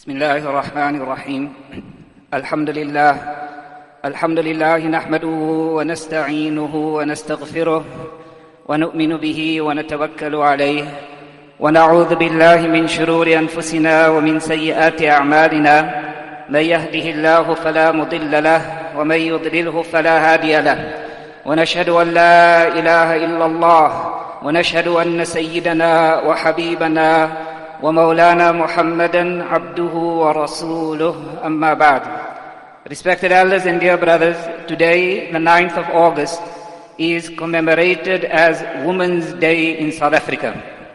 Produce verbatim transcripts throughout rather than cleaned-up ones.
بسم الله الرحمن الرحيم الحمد لله الحمد لله نحمده ونستعينه ونستغفره ونؤمن به ونتوكل عليه ونعوذ بالله من شرور أنفسنا ومن سيئات أعمالنا من يهده الله فلا مضل له ومن يضلله فلا هادي له ونشهد أن لا إله إلا الله ونشهد أن سيدنا وحبيبنا ومولانا محمدا عبده ورسوله أما بعد. Respected elders and dear brothers, today, the ninth of August, is commemorated as Women's Day in South Africa.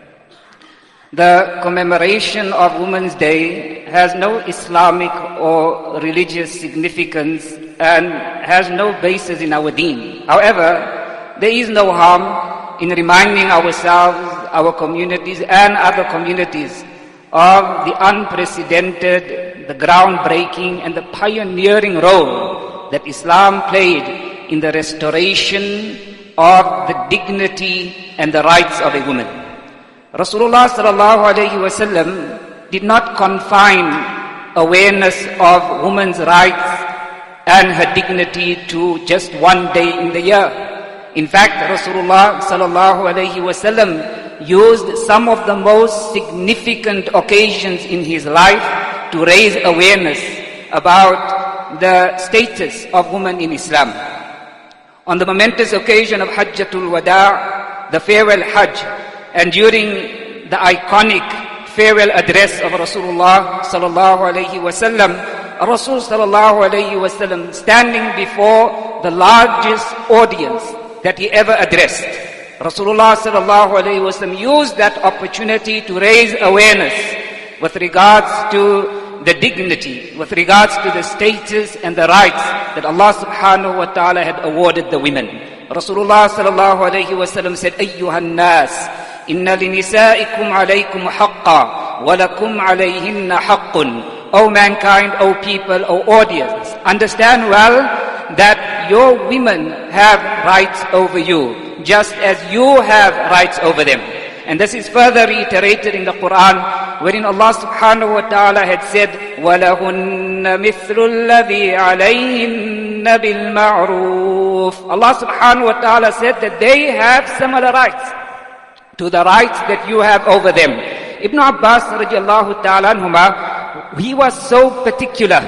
The commemoration of Women's Day has no Islamic or religious significance and has no basis in our deen. However, there is no harm in reminding ourselves, our communities and other communities of the unprecedented, the groundbreaking and the pioneering role that Islam played in the restoration of the dignity and the rights of a woman. Rasulullah sallallahu alayhi wasallam did not confine awareness of women's rights and her dignity to just one day in the year. In fact, Rasulullah sallallahu alayhi wasallam used some of the most significant occasions in his life to raise awareness about the status of women in Islam. On the momentous occasion of Hajjatul Wada', the farewell Hajj, and during the iconic farewell address of Rasulullah sallallahu alayhi wasallam, Rasul sallallahu alayhi wasallam standing before the largest audience that he ever addressed, Rasulullah sallallahu alayhi wasallam used that opportunity to raise awareness with regards to the dignity, with regards to the status and the rights that Allah subhanahu wa ta'ala had awarded the women. Rasulullah sallallahu alayhi wasallam said, Ayyuhan nas, inna linisaikum alaykum haqqa, wa lakum alayhinna haqqun. O mankind, O people, O audience, understand well that your women have rights over you, just as you have rights over them. And this is further reiterated in the Quran, wherein Allah subhanahu wa ta'ala had said, وَلَهُنَّ مِثْلُ الَّذِي عَلَيْهِنَّ بِالْمَعْرُوفِ. Allah subhanahu wa ta'ala said that they have similar rights to the rights that you have over them. Ibn Abbas radiallahu ta'ala anhuma, he was so particular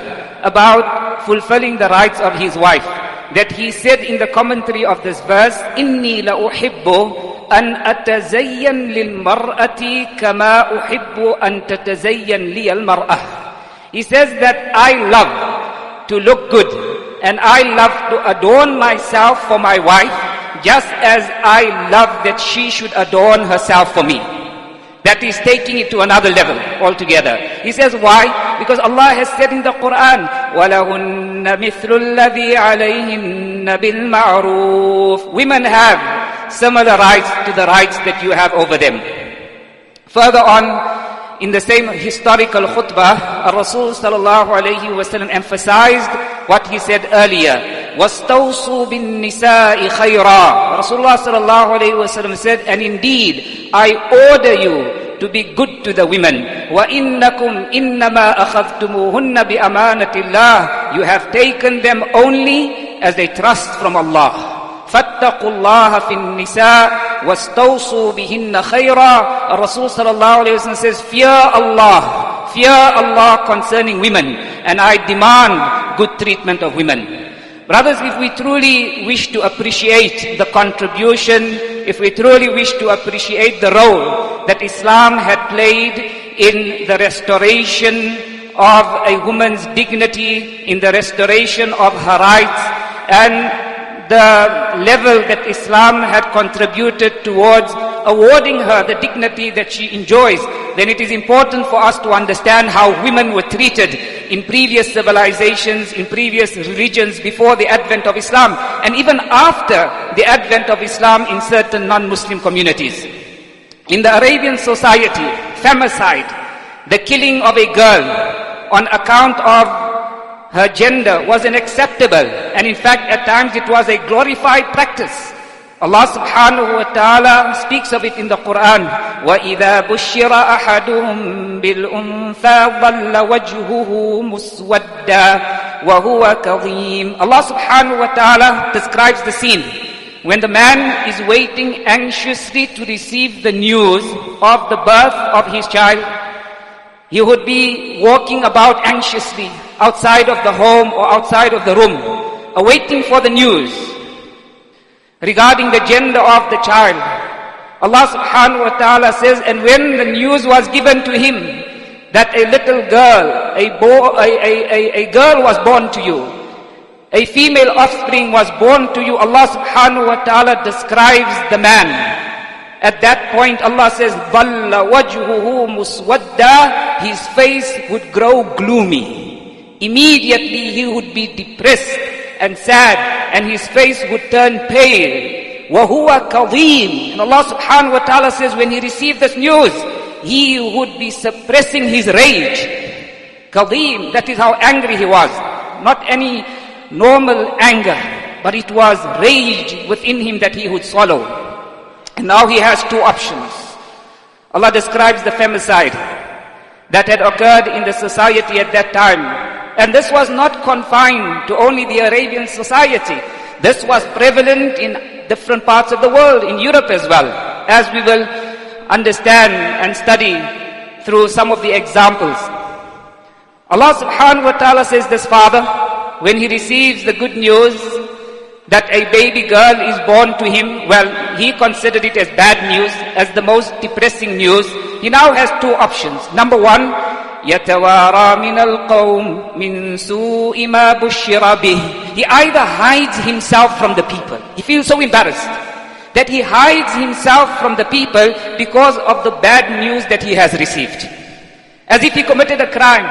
about fulfilling the rights of his wife that he said in the commentary of this verse, إِنِّي لَأُحِبُّ أَنْ أَتَزَيَّنْ لِلْمَرْأَةِ كَمَا أُحِبُّ أَنْ تَتَزَيَّنْ لِيَ الْمَرْأَةِ. He says that I love to look good and I love to adorn myself for my wife just as I love that she should adorn herself for me. That is taking it to another level altogether. He says, why? Because Allah has said in the Quran, وَلَهُنَّ مِثْلُ الَّذِي عَلَيْهِنَّ بِالْمَعْرُوفِ. Women have similar rights to the rights that you have over them. Further on, in the same historical khutbah, Rasul sallallahu alayhi wa sallam emphasized what he said earlier, وَاسْتَوْصُوا بِالنِّسَاءِ خَيْرًا. Rasulullah sallallahu alayhi wa sallam said, and indeed, I order you to be good to the women. وَإِنَّكُمْ إِنَّمَا أَخَذْتُمُوهُنَّ بِأَمَانَةِ اللَّهِ. You have taken them only as a trust from Allah. فَاتَّقُوا اللَّهَ فِي النِّسَاءِ وَاسْتَوْصُوا بِهِنَّ خَيْرًا. Rasul sallallahu alayhi wa sallam says, fear Allah, fear Allah concerning women, and I demand good treatment of women. Brothers, if we truly wish to appreciate the contribution, if we truly wish to appreciate the role that Islam had played in the restoration of a woman's dignity, in the restoration of her rights, and the level that Islam had contributed towards awarding her the dignity that she enjoys, then it is important for us to understand how women were treated in previous civilizations, in previous religions before the advent of Islam, and even after the advent of Islam in certain non-Muslim communities. In the Arabian society, femicide, the killing of a girl on account of her gender was unacceptable, and in fact at times it was a glorified practice. Allah subhanahu wa ta'ala speaks of it in the Quran. وَإِذَا بُشِّرَ أَحَدُهُمْ بِالْأُنْثَى ظَلَّ وَجْهُهُ مُسْوَدًّا وَهُوَ كَظِيمٌ. Allah subhanahu wa ta'ala describes the scene when the man is waiting anxiously to receive the news of the birth of his child. He would be walking about anxiously outside of the home or outside of the room, awaiting for the news regarding the gender of the child. Allah subhanahu wa ta'ala says, and when the news was given to him that a little girl, a, bo- a, a, a, a girl was born to you, a female offspring was born to you, Allah subhanahu wa ta'ala describes the man. At that point Allah says, ظَلَّ وَجْهُهُ مُسْوَدًّا. His face would grow gloomy. Immediately he would be depressed and sad, and his face would turn pale. وَهُوَ كَظِيمٌ. And Allah subhanahu wa ta'ala says, when he received this news, he would be suppressing his rage. Kadhim, that is how angry he was. Not any normal anger, but it was rage within him that he would swallow. And now he has two options. Allah describes the femicide that had occurred in the society at that time. And this was not confined to only the Arabian society. This was prevalent in different parts of the world, in Europe as well, as we will understand and study through some of the examples. Allah subhanahu wa ta'ala says this father, when he receives the good news that a baby girl is born to him, well, he considered it as bad news, as the most depressing news. He now has two options. Number one, يَتَوَارَى مِنَ الْقَوْمِ مِنْ سُوءِ مَا بُشِّرَ بِهِ. He either hides himself from the people. He feels so embarrassed that he hides himself from the people because of the bad news that he has received. As if he committed a crime.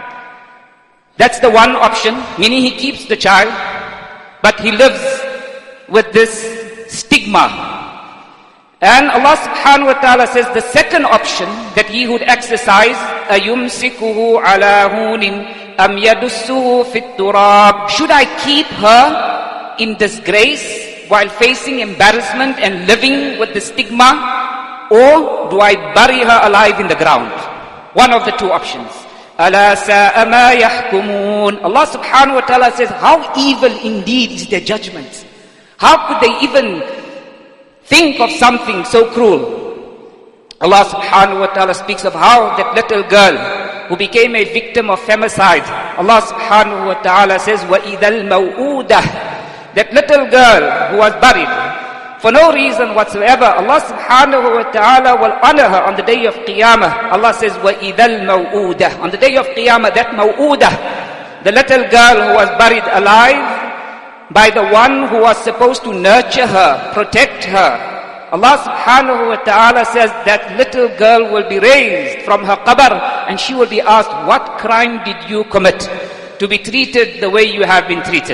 That's the one option, meaning he keeps the child, but he lives with this stigma. And Allah subhanahu wa ta'ala says the second option that he would exercise, أَيُمْسِكُهُ عَلَى هُونٍ أَمْ يَدُسُّهُ فِي التُّرَابِ. Should I keep her in disgrace while facing embarrassment and living with the stigma, or do I bury her alive in the ground? One of the two options. أَلَا سَاءَ مَا يَحْكُمُونَ. Allah subhanahu wa ta'ala says, how evil indeed is their judgment. How could they even think of something so cruel? Allah subhanahu wa ta'ala speaks of how that little girl who became a victim of femicide, Allah subhanahu wa ta'ala says, وَإِذَا الْمَوْءُودَةِ. That little girl who was buried for no reason whatsoever, Allah subhanahu wa ta'ala will honor her on the day of Qiyamah. Allah says, وَإِذَا الْمَوْءُودَةِ. On the day of Qiyamah, that maw'udah, the little girl who was buried alive by the one who was supposed to nurture her, protect her. Allah subhanahu wa ta'ala says that little girl will be raised from her qabr and she will be asked, what crime did you commit to be treated the way you have been treated?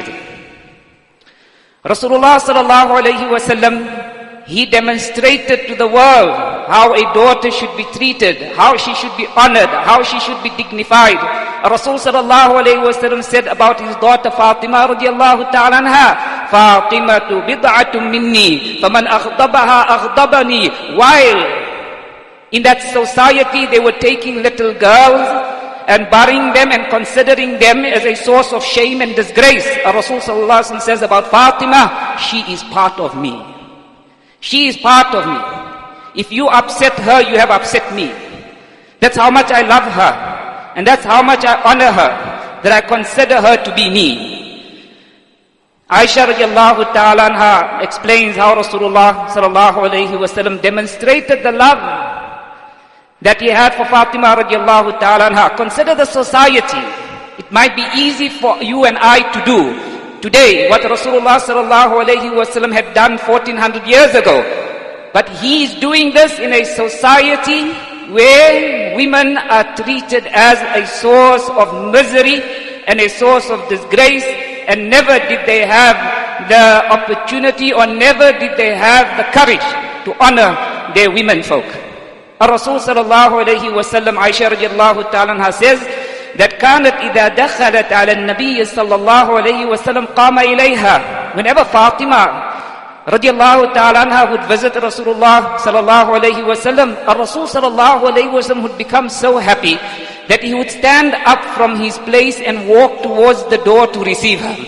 Rasulullah sallallahu alayhi wa sallam, he demonstrated to the world how a daughter should be treated, how she should be honored, how she should be dignified. Rasul sallallahu alayhi wa sallam said about his daughter Fatima radiallahu ta'ala anha, Fatimatu bid'atun minni, faman aghdabaha aghdabani. While in that society they were taking little girls and burying them and considering them as a source of shame and disgrace, Rasul sallallahu alayhi wa sallam says about Fatima, she is part of me. She is part of me. If you upset her, you have upset me. That's how much I love her. And that's how much I honor her, that I consider her to be me. Aisha radiallahu ta'ala anha explains how Rasulullah sallallahu alayhi wa sallam demonstrated the love that he had for Fatima radiallahu ta'ala anha. Consider the society. It might be easy for you and I to do today what Rasulullah sallallahu alayhi wa sallam had done fourteen hundred years ago. But he is doing this in a society where women are treated as a source of misery and a source of disgrace, and never did they have the opportunity or never did they have the courage to honor their women folk. Rasul sallallahu alayhi wa sallam, Aisha radiallahu ta'ala anha says that كانت إذا دخلت على النبي صلى الله عليه وسلم قام إليها. Whenever Fatima radiallahu ta'ala anha would visit Rasulullah sallallahu alayhi wa sallam. Rasul sallallahu alayhi wa sallam would become so happy that he would stand up from his place and walk towards the door to receive her.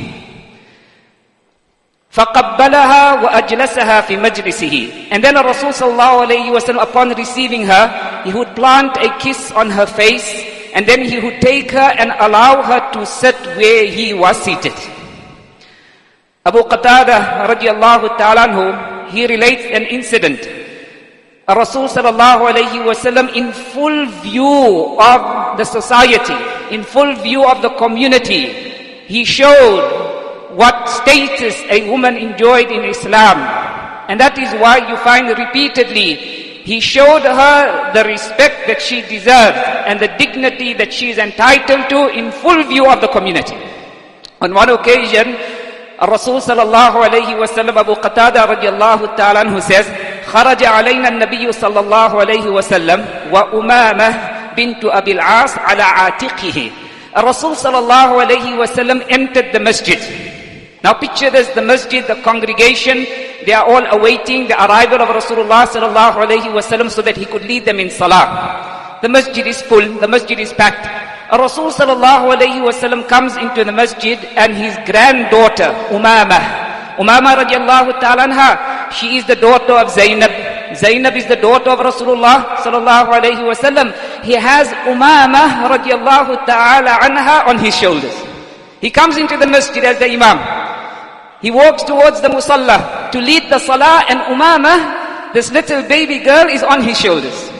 فَقَبَّلَهَا وَأَجْلَسَهَا فِي مَجْلِسِهِ. And then Rasul sallallahu alayhi wa sallam, upon receiving her, he would plant a kiss on her face, and then he would take her and allow her to sit where he was seated. Abu Qatada radiallahu ta'ala anhu, he relates an incident. Rasul sallallahu alayhi wa sallam, in full view of the society, in full view of the community, he showed what status a woman enjoyed in Islam. And that is why you find repeatedly, he showed her the respect that she deserves and the dignity that she is entitled to in full view of the community. On one occasion, Rasul sallallahu alayhi wa sallam, Abu Qatada radiallahu ta'ala anhu says, خرج علينا النبي صلى الله عليه وسلم وأمامة بنت أبي العاص على عاتقه. Rasul sallallahu alayhi wa sallam entered the masjid. Now picture this, the masjid, the congregation, they are all awaiting the arrival of Rasulullah sallallahu alayhi wa sallam so that he could lead them in salah. The masjid is full, the masjid is packed. Rasul sallallahu alayhi wa sallam comes into the masjid, and his granddaughter, Umamah, Umamah radiallahu ta'ala anha, she is the daughter of Zainab. Zainab is the daughter of Rasulullah sallallahu alayhi wa sallam. He has Umamah radiallahu ta'ala anha on his shoulders. He comes into the masjid as the imam. He walks towards the musalla to lead the salah, and Umamah, this little baby girl, is on his shoulders.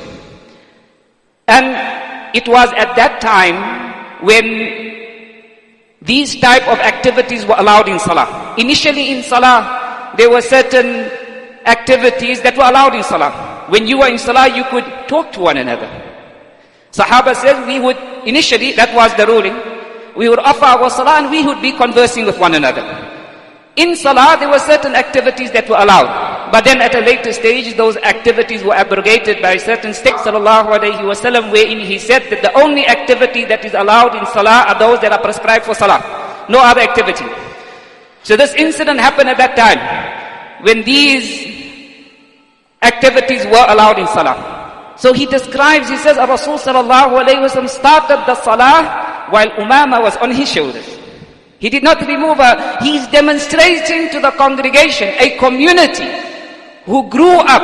And it was at that time when these type of activities were allowed in salah. Initially in salah, there were certain activities that were allowed in salah. When you were in salah, you could talk to one another. Sahaba says we would, initially, that was the ruling, we would offer our salah and we would be conversing with one another. In salah, there were certain activities that were allowed. But then at a later stage, those activities were abrogated by certain texts, sallallahu alayhi wa sallam, wherein he said that the only activity that is allowed in salah are those that are prescribed for salah. No other activity. So this incident happened at that time, when these activities were allowed in salah. So he describes, he says, Rasul sallallahu alayhi wa sallam started the salah while Umama was on his shoulders. He did not remove her. He is demonstrating to the congregation, a community who grew up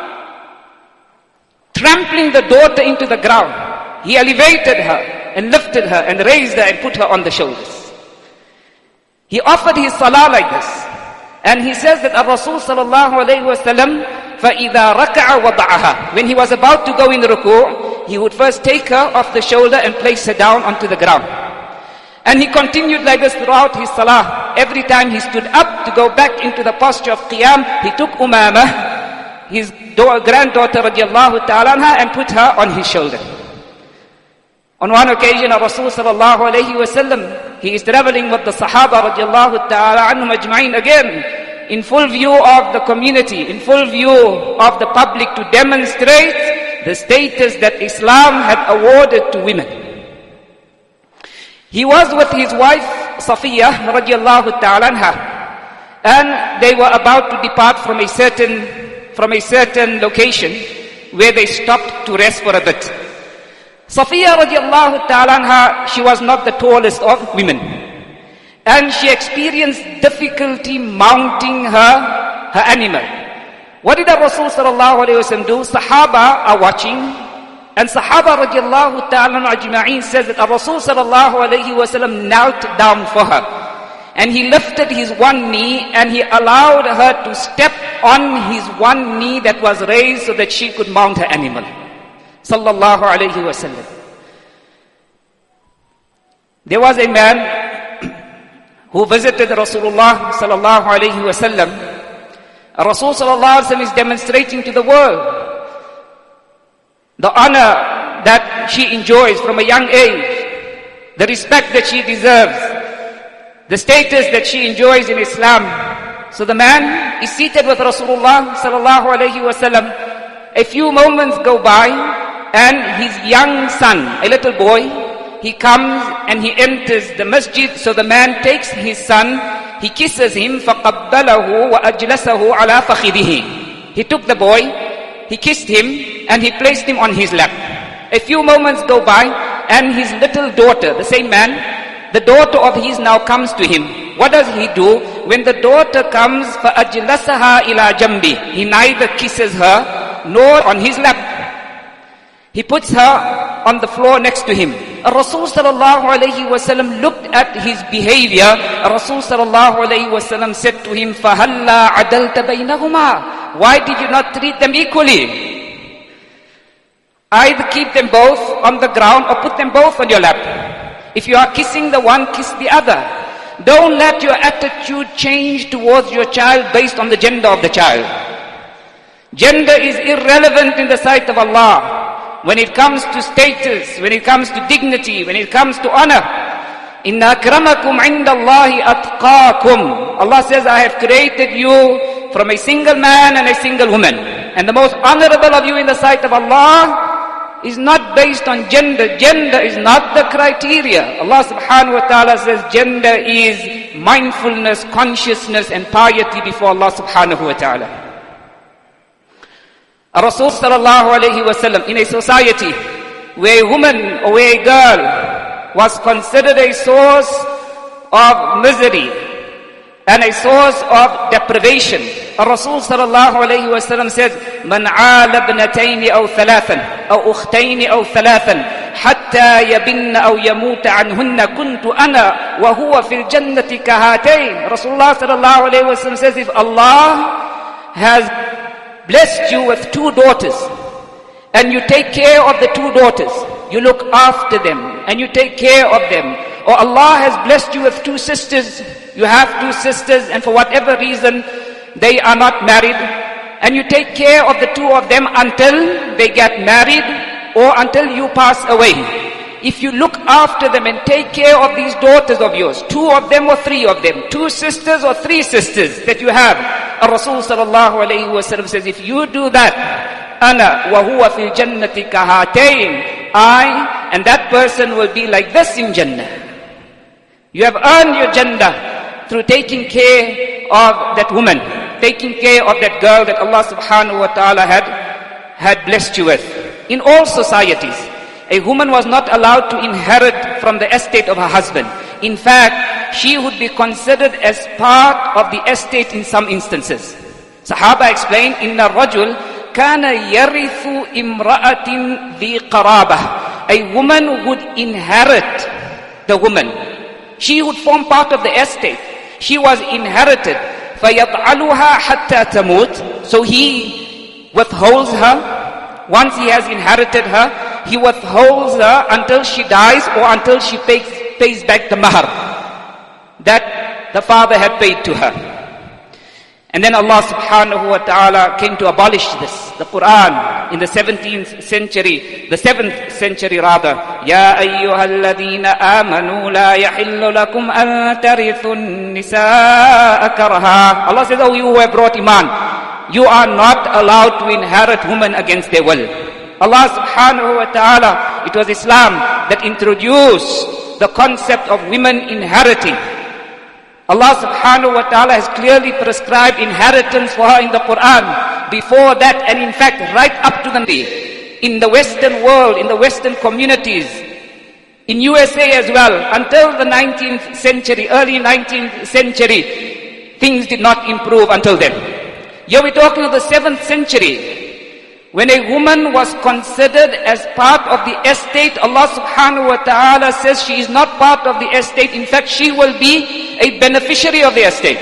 trampling the daughter into the ground. He elevated her and lifted her and raised her and put her on the shoulders. He offered his salah like this. And he says that Rasul sallallahu alayhi wa sallam, فَإِذَا رَكَعَ وَضَعَهَا, when he was about to go in ruku', he would first take her off the shoulder and place her down onto the ground. And he continued like this throughout his salah. Every time he stood up to go back into the posture of qiyam, he took Umamah, his granddaughter radiallahu ta'ala anha, and put her on his shoulder. On one occasion, Rasul sallallahu alayhi wa sallam, he is traveling with the Sahaba radiallahu ta'ala anhum ajma'in, again, in full view of the community, in full view of the public, to demonstrate the status that Islam had awarded to women. He was with his wife Safiya radiallahu ta'ala anha, and they were about to depart from a certain from a certain location where they stopped to rest for a bit. Safiya radiallahu ta'ala anha, she was not the tallest of women, and she experienced difficulty mounting her her animal. What did the Rasul sallallahu alayhi wa sallam do? Sahaba are watching. And Sahaba radiallahu ta'ala ajma'in says that Rasul sallallahu alayhi wa sallam knelt down for her. And he lifted his one knee and he allowed her to step on his one knee that was raised so that she could mount her animal. Sallallahu alayhi wa sallam. There was a man who visited Rasulullah sallallahu alayhi wa sallam. Rasul sallallahu alayhi wa sallam is demonstrating to the world the honor that she enjoys from a young age, the respect that she deserves, the status that she enjoys in Islam. So the man is seated with Rasulullah sallallahu alayhi wa sallam. A few moments go by, and his young son, a little boy, he comes and he enters the masjid. So the man takes his son he kisses him, فَقَبَّلَهُ وَأَجْلَسَهُ عَلَى فَخِذِهِ. He took the boy, he kissed him, and he placed him on his lap. A few moments go by, and his little daughter, the same man, the daughter of his now comes to him. What does he do? When the daughter comes, فَأَجْلَسَهَا إِلَى جَنْبِهِ. He neither kisses her, nor on his lap. He puts her on the floor next to him. Rasul sallallahu alayhi wa sallam looked at his behavior. Rasul sallallahu alayhi wa sallam said to him, فَهَلَّا عَدَلْتَ بَيْنَهُمَا. Why did you not treat them equally? Either keep them both on the ground or put them both on your lap. If you are kissing the one, kiss the other. Don't let your attitude change towards your child based on the gender of the child. Gender is irrelevant in the sight of Allah. When it comes to status, when it comes to dignity, when it comes to honor, Inna akramakum indallahi atqakum. Allah says, I have created you from a single man and a single woman. And the most honorable of you in the sight of Allah is not based on gender. Gender is not the criteria. Allah subhanahu wa ta'ala says gender is mindfulness, consciousness and piety before Allah subhanahu wa ta'ala. Rasul sallallahu alayhi wa sallam, in a society where a woman or where a girl was considered a source of misery and a source of deprivation, Rasul sallallahu alayhi wa sallam says, Man aala ibnatayni aw thalathan, aw ukhtayni aw thalathan, hatta yabinna aw yamuta anhunna kuntu ana wa huwa fil jannati kahatayn. Rasulullah sallallahu alayhi wa sallam says, if Allah has blessed you with two daughters, and you take care of the two daughters, you look after them, and you take care of them, or Allah has blessed you with two sisters, you have two sisters, and for whatever reason, they are not married, and you take care of the two of them until they get married, or until you pass away. If you look after them and take care of these daughters of yours, two of them or three of them, two sisters or three sisters that you have, Rasul sallallahu alayhi wa sallam says, if you do that, ana wa huwa fil jannati kahatayn, I and that person will be like this in Jannah. You have earned your Jannah through taking care of that woman, taking care of that girl that Allah subhanahu wa ta'ala had, had blessed you with. In all societies, a woman was not allowed to inherit from the estate of her husband. In fact, she would be considered as part of the estate in some instances. Sahaba explained, Inna rajul kana yarithu imra'atin dhi qarabah. A woman would inherit the woman. She would form part of the estate. She was inherited. فَيَطْعَلُهَا حَتَّى تَمُوتْ. So he withholds her. Once he has inherited her, he withholds her until she dies or until she pays, pays back the mahar that the father had paid to her. And then Allah subhanahu wa ta'ala came to abolish this. The Quran in the seventeenth century, the seventh century rather, Ya ayyuhalladhina amanu la yahillu lakum an tarithu an-nisaa karaha. Allah says, oh, you who have brought iman, you are not allowed to inherit women against their will. Allah subhanahu wa ta'ala, it was Islam that introduced the concept of women inheriting. Allah subhanahu wa ta'ala has clearly prescribed inheritance for her in the Quran. Before that, and in fact right up to the day, in the Western world, in the Western communities, in U S A as well, until the nineteenth century, early nineteenth century, things did not improve until then. Here we're talking of the seventh century. When a woman was considered as part of the estate, Allah subhanahu wa ta'ala says she is not part of the estate. In fact, she will be a beneficiary of the estate.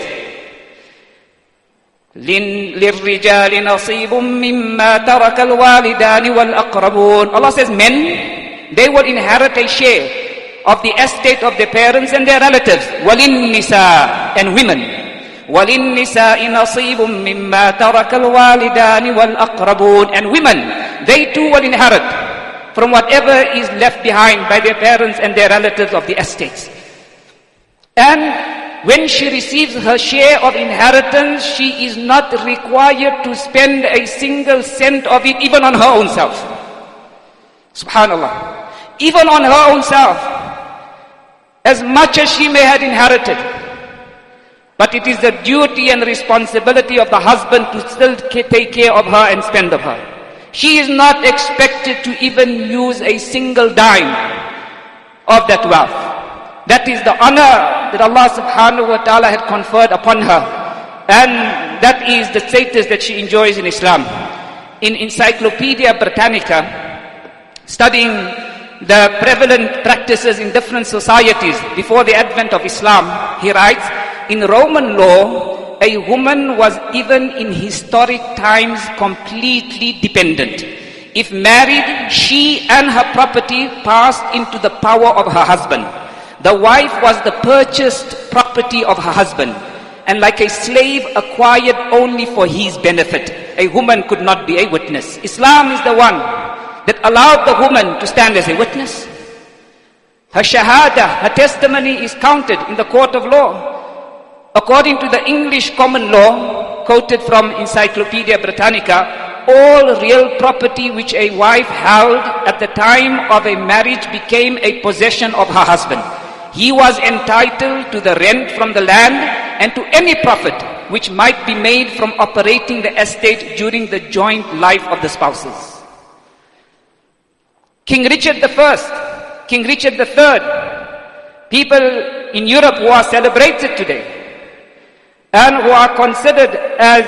لِلرِّجَالِ نَصِيبٌ مِّمَّا تَرَكَ الْوَالِدَانِ وَالْأَقْرَبُونَ. Allah says men, they will inherit a share of the estate of their parents and their relatives. وَلِلنِّسَاءِ, and women. وَلِلنِّسَاءِ نَصِيبٌ مِّمَّا تَرَكَ الْوَالِدَانِ وَالْأَقْرَبُونَ. And women, they too will inherit from whatever is left behind by their parents and their relatives of the estates. And when she receives her share of inheritance, she is not required to spend a single cent of it, even on her own self. Subhanallah. Even on her own self. As much as she may have inherited, But it is the duty and responsibility of the husband to still take care of her and spend of her. She is not expected to even use a single dime of that wealth. That is the honor that Allah subhanahu wa ta'ala had conferred upon her. And that is the status that she enjoys in Islam. In Encyclopedia Britannica, studying the prevalent practices in different societies before the advent of Islam, he writes, in Roman law, a woman was even in historic times completely dependent. If married, she and her property passed into the power of her husband. The wife was the purchased property of her husband, and like a slave acquired only for his benefit. A woman could not be a witness. Islam is the one that allowed the woman to stand as a witness. Her shahada, her testimony is counted in the court of law. According to the English common law, quoted from Encyclopedia Britannica, all real property which a wife held at the time of a marriage became a possession of her husband. He was entitled to the rent from the land and to any profit which might be made from operating the estate during the joint life of the spouses. King Richard the First, King Richard the Third, people in Europe who are celebrated today and who are considered as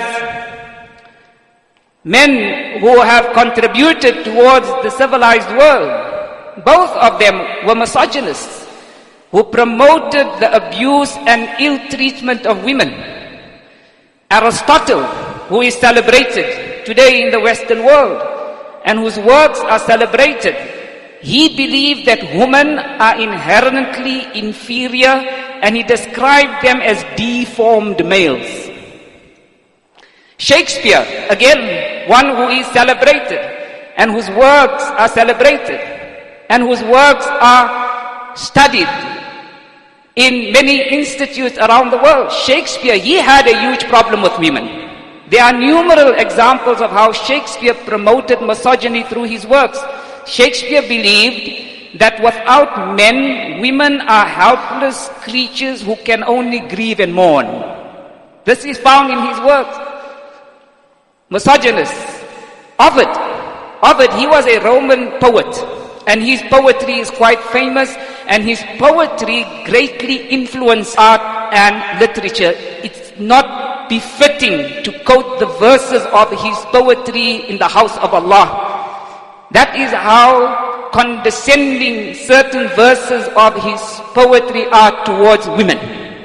men who have contributed towards the civilized world, both of them were misogynists who promoted the abuse and ill treatment of women. Aristotle, who is celebrated today in the Western world and whose works are celebrated, he believed that women are inherently inferior, and he described them as deformed males. Shakespeare, again, one who is celebrated and whose works are celebrated and whose works are studied in many institutes around the world. Shakespeare, he had a huge problem with women. There are numerous examples of how Shakespeare promoted misogyny through his works. Shakespeare believed that without men, women are helpless creatures who can only grieve and mourn. This is found in his works. Misogynist. Ovid. Ovid, he was a Roman poet, and his poetry is quite famous, and his poetry greatly influenced art and literature. It's not befitting to quote the verses of his poetry in the house of Allah. That is how condescending certain verses of his poetry are towards women.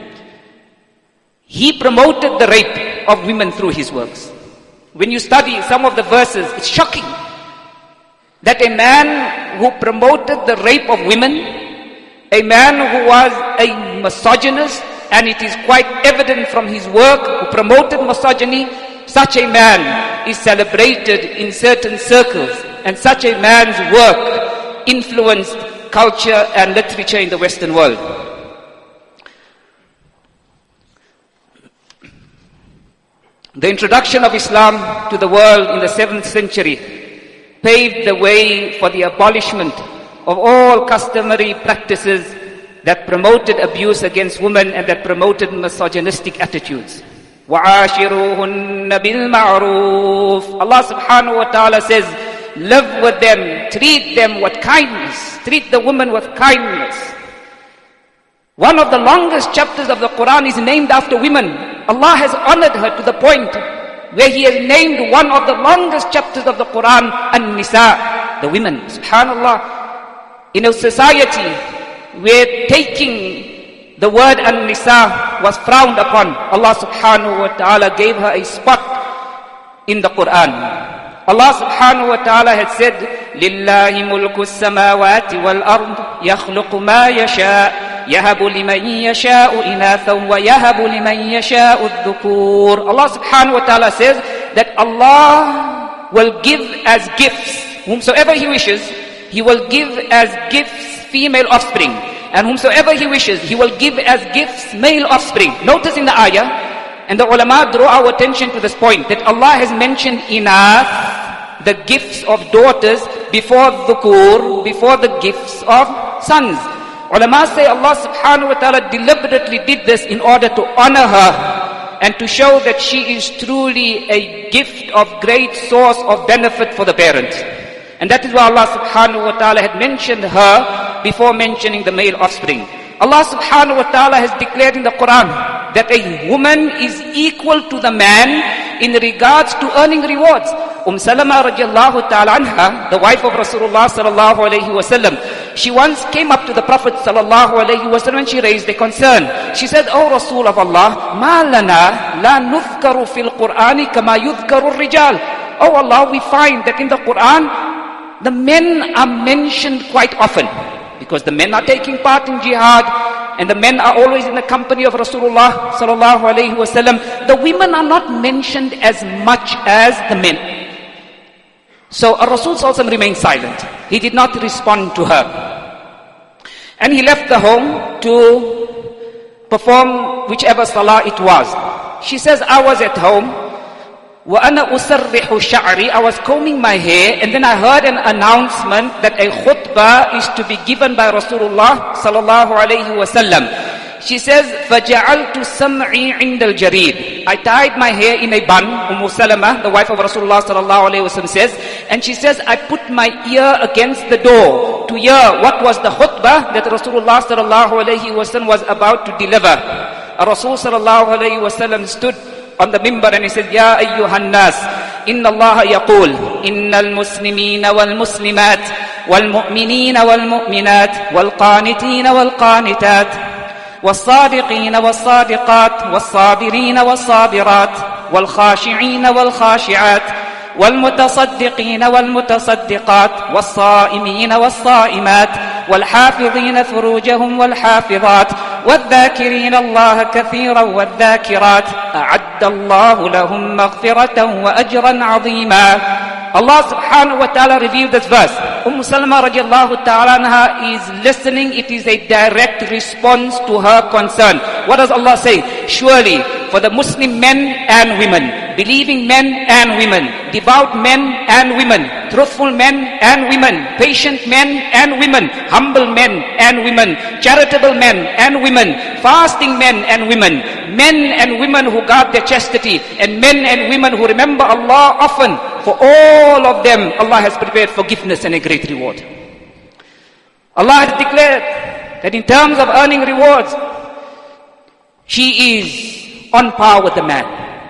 He promoted the rape of women through his works. When you study some of the verses, it's shocking that a man who promoted the rape of women, a man who was a misogynist, and it is quite evident from his work, who promoted misogyny, such a man is celebrated in certain circles, and such a man's work influenced culture and literature in the Western world. The introduction of Islam to the world in the seventh century paved the way for the abolishment of all customary practices that promoted abuse against women and that promoted misogynistic attitudes. وَعَاشِرُوهُنَّ بِالْمَعْرُوفِ. Allah subhanahu wa ta'ala says, live with them, treat them with kindness, treat the woman with kindness. One of the longest chapters of the Quran is named after women. Allah has honored her to the point where He has named one of the longest chapters of the Quran, An-Nisa, the women. SubhanAllah. In a society where taking the word An-Nisa was frowned upon, Allah subhanahu wa ta'ala gave her a spot in the Quran. Allah subhanahu wa ta'ala had said, لِلَّهِ مُلْكُ السَّمَاوَاتِ وَالْأَرْضِ يَخْلُقُ مَا يَشَاءُ يَهَبُ لِمَنْ يَشَاءُ إِنَاثًا وَيَهَبُ لِمَنْ يَشَاءُ الذُّكُورَ. Allah subhanahu wa ta'ala says that Allah will give as gifts whomsoever He wishes. He will give as gifts female offspring, and whomsoever He wishes, He will give as gifts male offspring. Notice in the ayah, and the ulama draw our attention to this point, that Allah has mentioned inath, the gifts of daughters, before dhukur, before the gifts of sons. Ulama say Allah subhanahu wa ta'ala deliberately did this in order to honor her and to show that she is truly a gift of great source of benefit for the parent. And that is why Allah subhanahu wa ta'ala had mentioned her before mentioning the male offspring. Allah subhanahu wa ta'ala has declared in the Quran that a woman is equal to the man in regards to earning rewards. Umm Salama radiallahu ta'ala anha, the wife of Rasulullah sallallahu alayhi wa sallam, she once came up to the Prophet sallallahu alayhi wa sallam and she raised a concern. She said, "O Rasul of Allah, ma lana la nuzkaru fil Qur'ani kama yuzkaru rijal." Oh Allah, we find that in the Quran, the men are mentioned quite often. Because the men are taking part in jihad, and the men are always in the company of Rasulullah sallallahu alayhi wa sallam. The women are not mentioned as much as the men. So Rasul sallallahu alayhi wa sallam remained silent. He did not respond to her. And he left the home to perform whichever salah it was. She says, I was at home. وَأَنَا أُسَرِّحُ شَعْرِي I was combing my hair, and then I heard an announcement that a khutbah is to be given by Rasulullah sallallahu alayhi wa sallam. She says, فَجَعَلْتُ سَمْعِي عِنْدَ الْجَرِيدِ I tied my hair in a bun. Umm Salama, the wife of Rasulullah sallallahu alayhi wa sallam, says, and she says, I put my ear against the door to hear what was the khutbah that Rasulullah sallallahu alayhi wa sallam was about to deliver. Rasul sallallahu alayhi wa sallam stood on the mimbar and he said, Ya ayyuhan nas, inna Allah yaqul, innal muslimina wal muslimat, wal mu'minina wal mu'minat, wal qanitina wal qanitat, والصادقين والصادقات والصابرين والصابرات والخاشعين والخاشعات والمتصدقين والمتصدقات والصائمين والصائمات والحافظين فروجهم والحافظات والذاكرين الله كثيرا والذاكرات أعد الله لهم مغفرة وأجرا عظيما. Allah subhanahu wa ta'ala revealed this verse. Umm Salama radiallahu ta'ala anha is listening. It is a direct response to her concern. What does Allah say? Surely for the Muslim men and women, believing men and women, devout men and women, truthful men and women, patient men and women, humble men and women, charitable men and women, fasting men and women, men and women who guard their chastity, and men and women who remember Allah often, for all of them Allah has prepared forgiveness and a great reward. Allah has declared that in terms of earning rewards, she is on par with the man.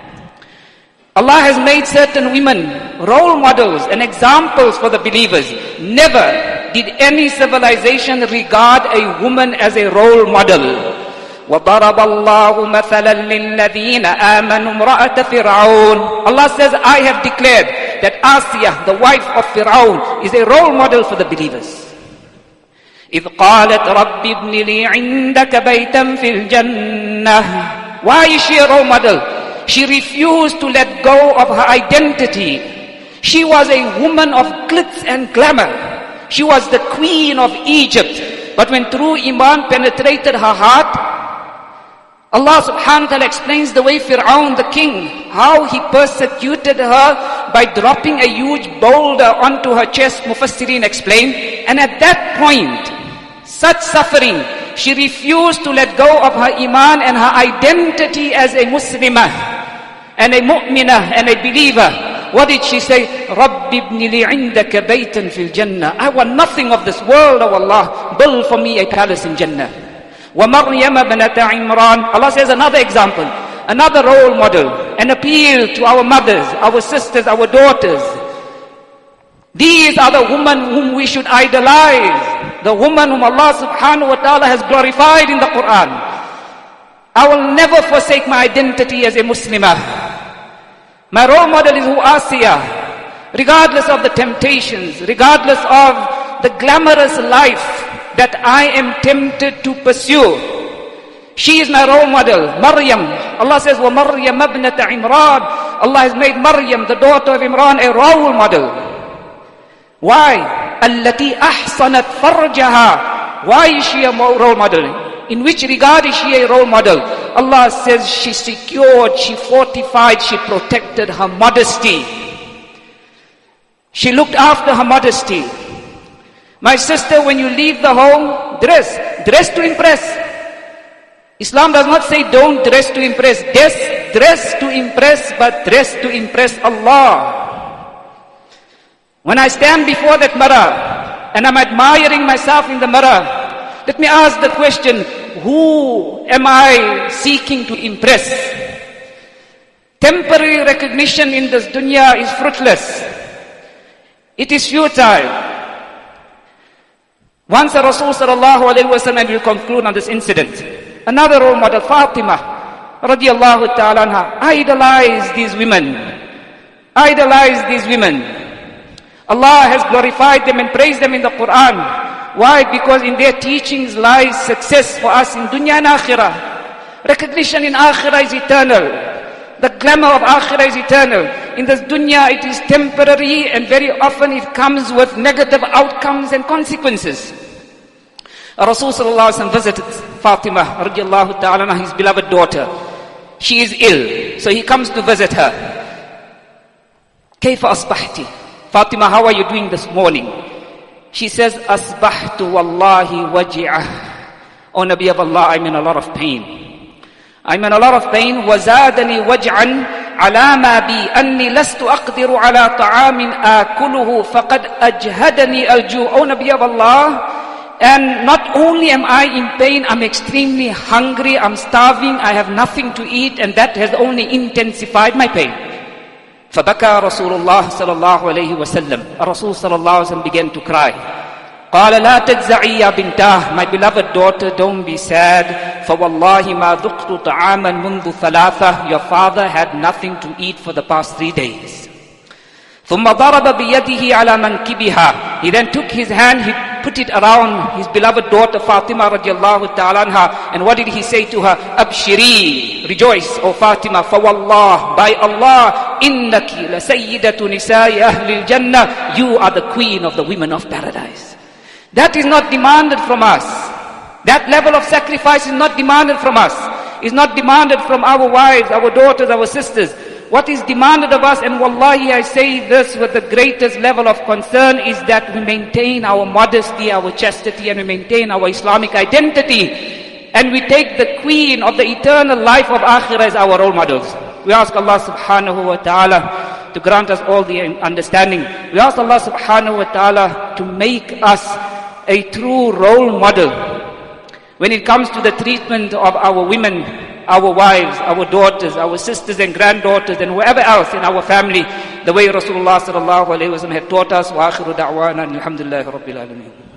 Allah has made certain women role models and examples for the believers. Never did any civilization regard a woman as a role model. وَضَرَبَ اللَّهُ مَثَلًا لِلَّذِينَ آمَنُوا امْرَأَةَ فِرْعَوْنَ Allah says, I have declared that Asiya, the wife of Fir'aun, is a role model for the believers. إِذْ قَالَتْ رَبِّ ابْنِ لِي عِنْدَكَ بَيْتًا فِي الْجَنَّةِ Why is she a role model? She refused to let go of her identity. She was a woman of glitz and glamour. She was the queen of Egypt. But when true Iman penetrated her heart, Allah subhanahu wa ta'ala explains the way Fir'aun, the king, how he persecuted her by dropping a huge boulder onto her chest. Mufassirin explained. And at that point, such suffering, she refused to let go of her Iman and her identity as a Muslimah and a mu'minah and a believer. What did she say? رَبِّ ابْنِ لِي عِنْدَكَ بَيْتًا فِي الْجَنَّةِ I want nothing of this world, O Allah. Build for me a palace in Jannah. وَمَرْيَمَ بْنَةَ عِمْرَانَ Allah says another example, another role model, an appeal to our mothers, our sisters, our daughters. These are the women whom we should idolize, the woman whom Allah subhanahu wa ta'ala has glorified in the Quran. I will never forsake my identity as a Muslimah. My role model is Asiya, regardless of the temptations, regardless of the glamorous life that I am tempted to pursue. She is my role model. Maryam, Allah says, وَمَرْيَمَ ابْنَةَ عِمْرَانَ Allah has made Maryam, the daughter of Imran, a role model. Why? الَّتِي أَحْصَنَتْ فَرْجَهَا Why is she a role model? In which regard is she a role model? Allah says she secured, she fortified, she protected her modesty. She looked after her modesty. My sister, when you leave the home, dress. Dress to impress. Islam does not say don't dress to impress. Dress, dress to impress, but dress to impress Allah. When I stand before that mirror, and I'm admiring myself in the mirror, let me ask the question, who am I seeking to impress? Temporary recognition in this dunya is fruitless. It is futile. Once a Rasul sallallahu alayhi wa sallam, and we'll conclude on this incident, another role model, Fatima radiallahu ta'ala anha, idolized these women. Idolized these women. Allah has glorified them and praised them in the Quran. Why? Because in their teachings lies success for us in dunya and akhirah. Recognition in akhirah is eternal. The glamour of akhirah is eternal. In this dunya it is temporary, and very often it comes with negative outcomes and consequences. Rasul sallallahu alaihi wasallam visited Fatima radiallahu ta'ala anha, his beloved daughter. She is ill, so he comes to visit her. Kayfa asbahti? Fatima, how are you doing this morning? She says, Asbahtu wallahi waji'ah. O Nabi of Allah, I'm in a lot of pain. I'm in a lot of pain. وَزَادَنِي وَجْعًا عَلَى مَا بِي أَنِّي لَسْتُ أَقْدِرُ عَلَى طَعَامٍ آكُلُهُ فَقَدْ أَجْهَدَنِي الْجُوعُ. O Nabi of Allah, and not only am I in pain, I'm extremely hungry, I'm starving, I have nothing to eat, and that has only intensified my pain. فَبَكَى رَسُولُ اللَّهِ صَلَى اللَّهُ عَلَيْهِ وَسَلَّمْ. Rasul sallallahu alayhi wa sallam began to cry. قال لا تجزعي يا بنتاه. My beloved daughter, don't be sad. فوالله ما ذقت طعاما منذ ثلاثة. Your father had nothing to eat for the past three days. ثم ضرب بيده على منكبها. He then took his hand, he put it around his beloved daughter Fatima radiallahu ta'ala anha. And what did he say to her? Abshiri, rejoice, O Fatima. فوالله, by Allah, إنك لسيدة نساء أهل الجنة. You are the queen of the women of paradise. That is not demanded from us. That level of sacrifice is not demanded from us. Is not demanded from our wives, our daughters, our sisters. What is demanded of us, and wallahi I say this with the greatest level of concern, is that we maintain our modesty, our chastity, and we maintain our Islamic identity. And we take the queen of the eternal life of akhirah as our role models. We ask Allah subhanahu wa ta'ala to grant us all the understanding. We ask Allah subhanahu wa ta'ala to make us a true role model when it comes to the treatment of our women, our wives, our daughters, our sisters and granddaughters, and whoever else in our family, the way Rasulullah sallallahu alayhi wa sallam had taught us. Wa akhiru da'wana alhamdulillahi rabbil alameen.